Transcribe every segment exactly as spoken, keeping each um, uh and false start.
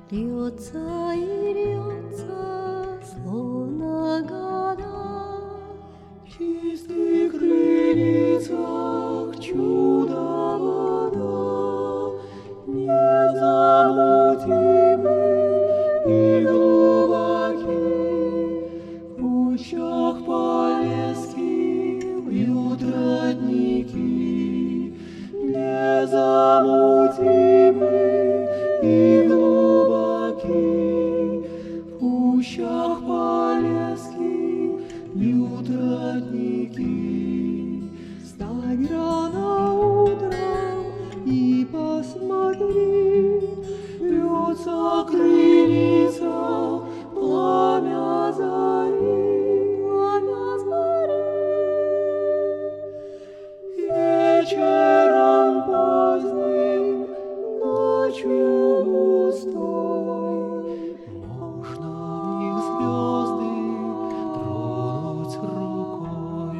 Льется и льется, словно года, В чистых крыницах чудо вода, незамутимы и глубоки. В кущах полесских бьют родники, незамутимы и глубоки. В кущах полесских бьют родники. Встань рано утром и посмотри, бьется крыльца пламя зари, пламя зари. Вечером поздним, ночью густой, можно в них звезды тронуть рукой.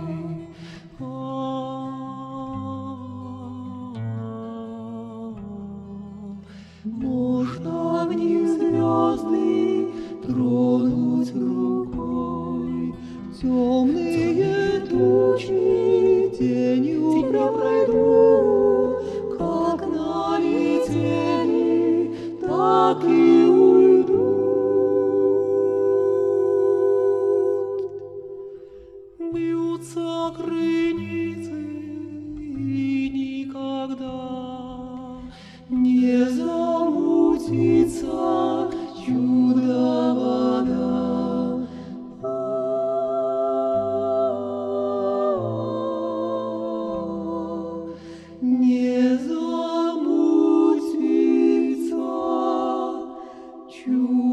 Можно в них звезды тронуть рукой. Темные тучи тенью пройдут, как налетели, так и уйдут. Бьются крыницы и никогда не замутится чудо вода. Не замутится чудо.